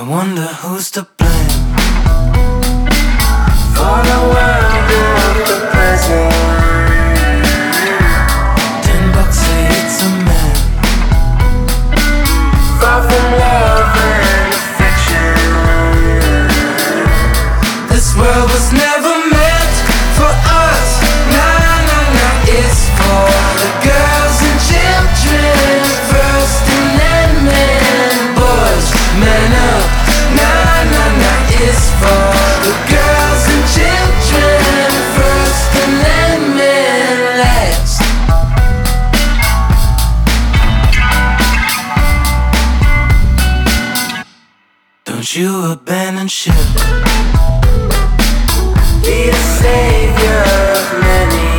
wonder who's to blame for the world of the present. $10 say it's a man, far from love and affection. This world was never meant for us. Nah, nah, nah, it's for the girls and children first, and then men, boys, men up. Nah, nah, nah, it's for the girls and children first, and then men last. Don't you abandon ship, be a savior of many.